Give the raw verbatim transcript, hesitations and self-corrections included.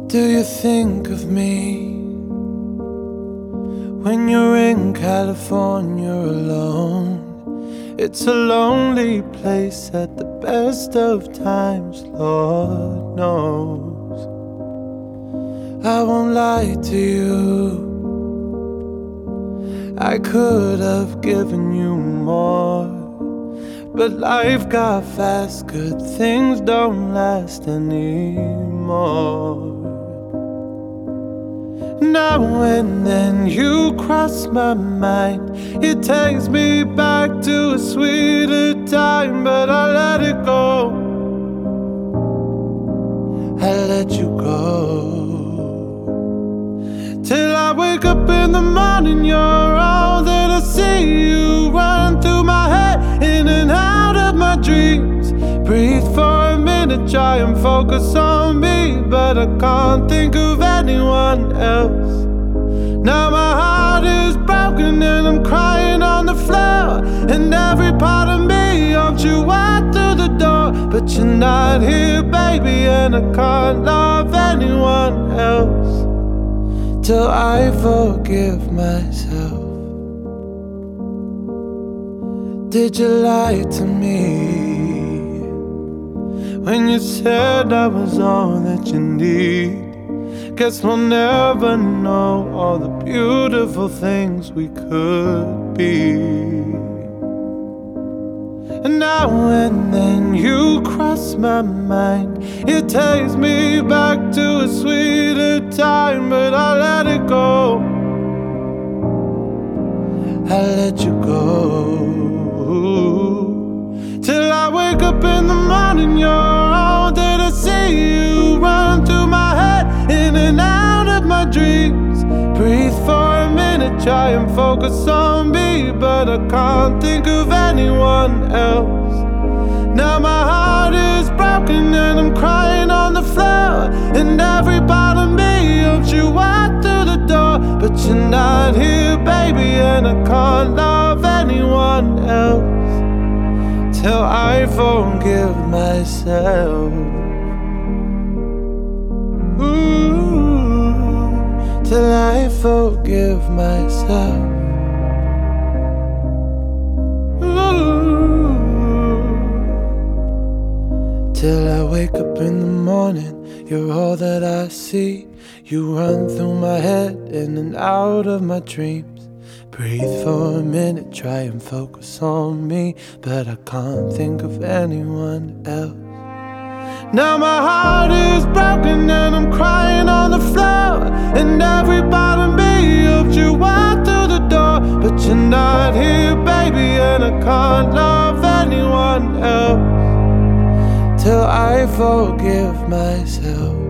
Do you think of me when you're in California alone? It's a lonely place at the best of times, Lord knows. I won't lie to you, I could have given you more, but life got fast, good things don't last anymore. Now and then you cross my mind, it takes me back to a sweeter time, but I let it go, I let you go. Till I wake up in the morning, you're all that I see. You run through my head, in and out of my dreams. Breathe for a minute, try and focus on me, but I can't think of anyone else. Now my heart is broken and I'm crying on the floor, and every part of me hopes you walk through the door, but you're not here, baby, and I can't love anyone else till I forgive myself. Did you lie to me when you said I was all that you need? Guess we'll never know all the beautiful things we could be. And now and then you cross my mind, it takes me back to a sweeter time, but I let it go, I let you go. Till I wake up in the morning, you're all that I see. You run through my head, in and out of my dreams. Breathe for a minute, try and focus on me, but I can't think of anyone else. Now my heart is broken and I'm crying on the floor, and every part of me hopes you walk through the door, but you're not here, baby, and I can't love anyone else till I forgive myself. Ooh, till I forgive myself. Ooh, till I wake up in the morning, you're all that I see. You run through my head, in and out of my dreams. Breathe for a minute, try and focus on me, but I can't think of anyone else. Now my heart is broken and I'm crying on the floor, and every part of me hopes you walk through the door, but you're not here, baby, and I can't love anyone else till I forgive myself.